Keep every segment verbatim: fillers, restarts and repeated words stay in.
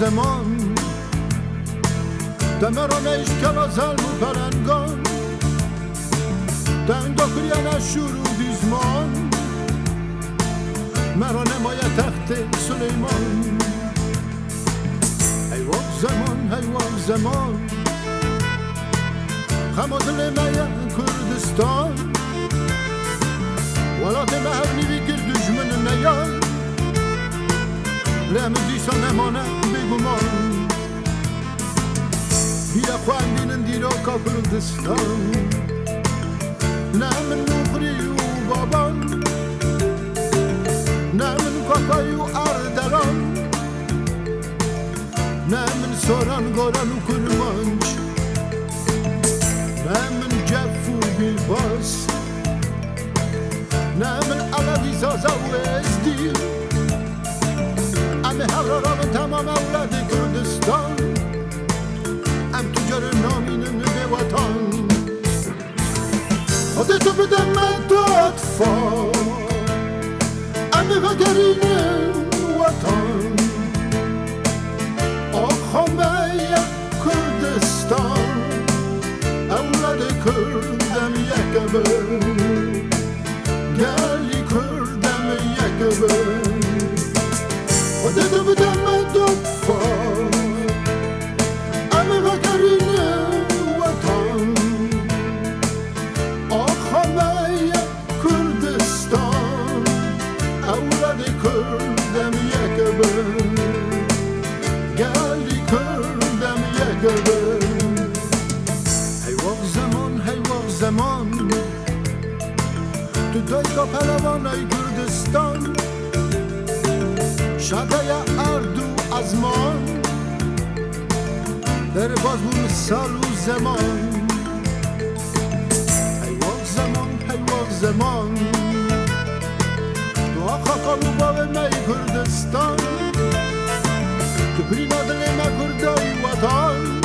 زمان دمرانش کلا زلم و پرنگان دنگا کریان شروع دیزمان مرا نمای تخت سلیمان حیوان زمان حیوان زمان خمازل میا کردستان ولات مهر نیوی کرد دجمن نیان لهم دیسان امانه بگمان بیا خواندین دیرا کا کردستان نه من نوخری و بابان نه من کاکای و اردلان نه من سوران گوران و کرمانج نه من جف و بیلباس نه من علوی زازا و ازدی همه هراران تمام اولاد کردستان ام تجار نامینن به وطن خودتو بدم من تو اطفال امه وگرین وطن آخامه کردستان اولاد کردم یکبه گلی کردم یکبه خودتو بدم من تو اطفال امه وگرین وطن آخامه کردستان اولاد کردم یکبه گلی کردم یکبه حیوان زمان حیوان زمان تو دایگا پلوانای کردستان شدای اردو ازمان در بازمون سال و زمان حیوان زمان حیوان زمان تو آخا و باوه می کردستان تو برینا دل ما کردای وطن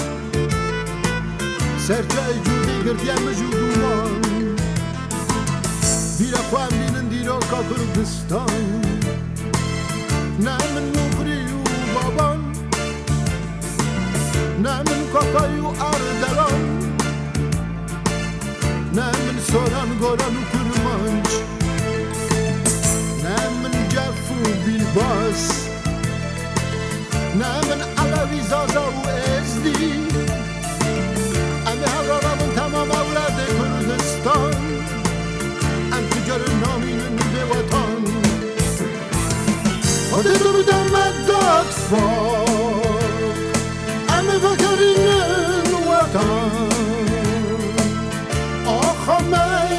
سرجای جودی گردیم جودومان بیرا خواه بینن دیرا کا کردستان نه من نوکری و بابان نه من کاکای و اردلان نه من سوران گوران و کرمانج نه من جف و بیلباس نه من علوی زازا و ازدی امه هراران تمام اولاد کردستان ام تجار نامینن به وطن خودتو بدم مد اطفال امه وگرین وطن آخامه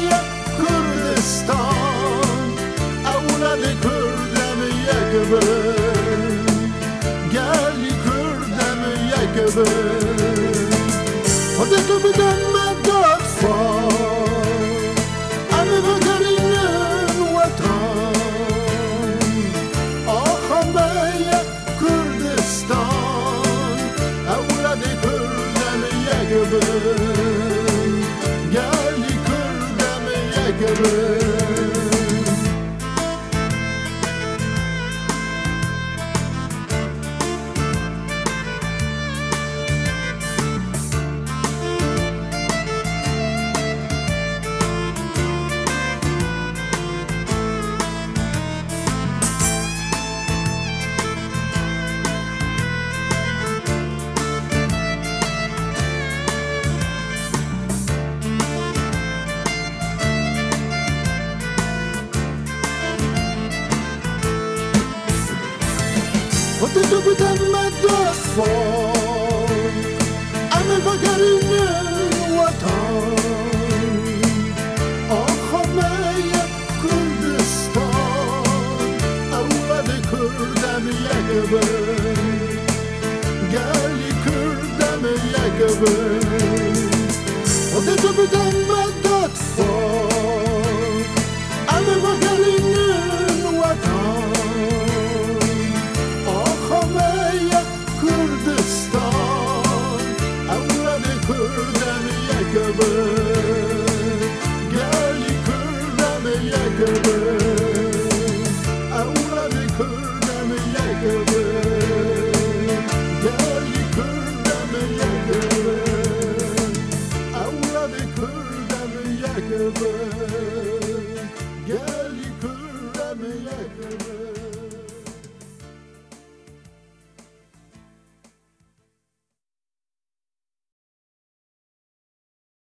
کردستان اولاد کردم یکبه گلی کردم یکبه خودتو بدم مد اطفال امه وگرین وطن آخامه کردستان اولاد کردم یکبه گلی کردم یکبه خودتو بدم مد اطفال امه وگرین وطن آخامه کردستان اولاد کردم یکبه گلی کردم یکبه خودتو بدم مد اطفال امه وگرین وطن کردستان اولاد کردم یکبه گلی کردم یکبه اولاد کردم یکبه ببر